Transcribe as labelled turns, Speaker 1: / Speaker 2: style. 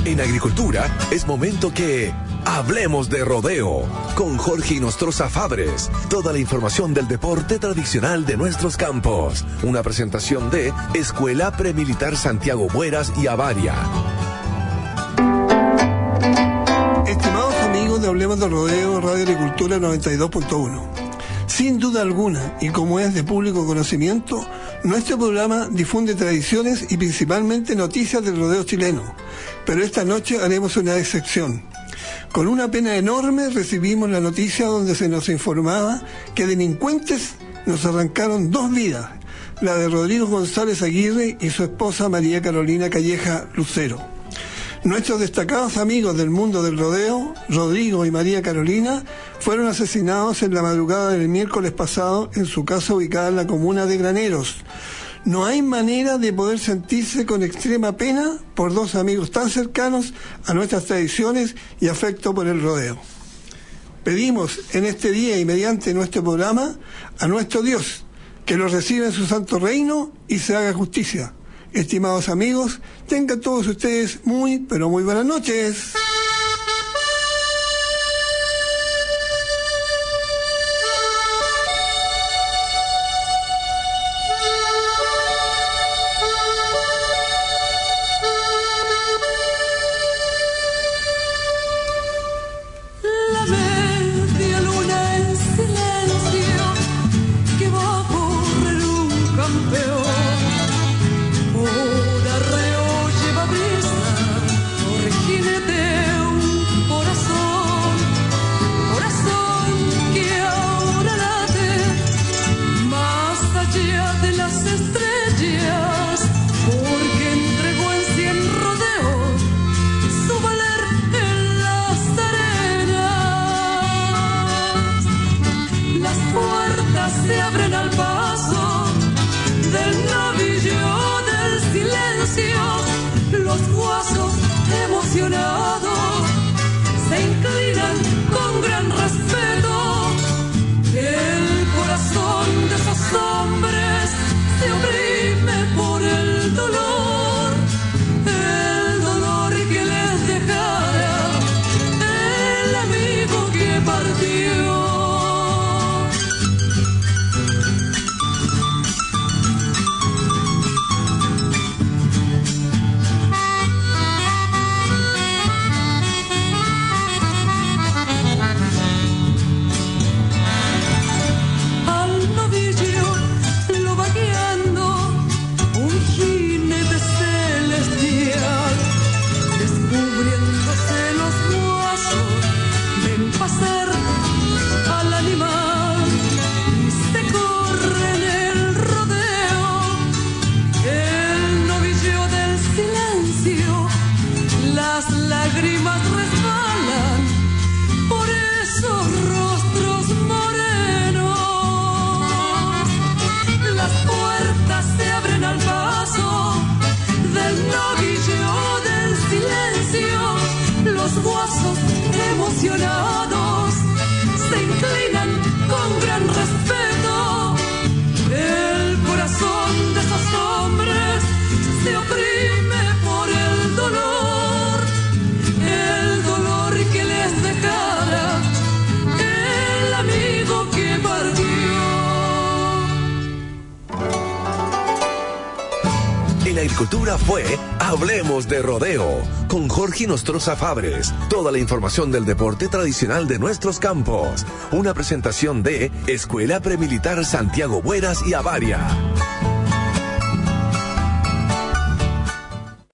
Speaker 1: En agricultura es momento que hablemos de rodeo con Jorge Inostroza Fabres. Toda la información del deporte tradicional de nuestros campos. Una presentación de Escuela Premilitar Santiago Bueras y Avaria.
Speaker 2: Estimados amigos de Hablemos de Rodeo, Radio Agricultura 92.1. Sin duda alguna, y como es de público conocimiento, nuestro programa difunde tradiciones y principalmente noticias del rodeo chileno. Pero esta noche haremos una excepción. Con una pena enorme recibimos la noticia donde se nos informaba que delincuentes nos arrancaron 2 vidas, la de Rodrigo González Aguirre y su esposa María Carolina Calleja Lucero. Nuestros destacados amigos del mundo del rodeo, Rodrigo y María Carolina, fueron asesinados en la madrugada del miércoles pasado en su casa ubicada en la comuna de Graneros. No hay manera de poder sentirse con extrema pena por 2 amigos tan cercanos a nuestras tradiciones y afecto por el rodeo. Pedimos en este día y mediante nuestro programa a nuestro Dios que los reciba en su santo reino y se haga justicia. Estimados amigos, tengan todos ustedes muy, pero muy buenas noches.
Speaker 1: La agricultura fue Hablemos de Rodeo con Jorge Inostroza Fabres. Toda la información del deporte tradicional de nuestros campos. Una presentación de Escuela Premilitar Santiago Bueras y Avaria.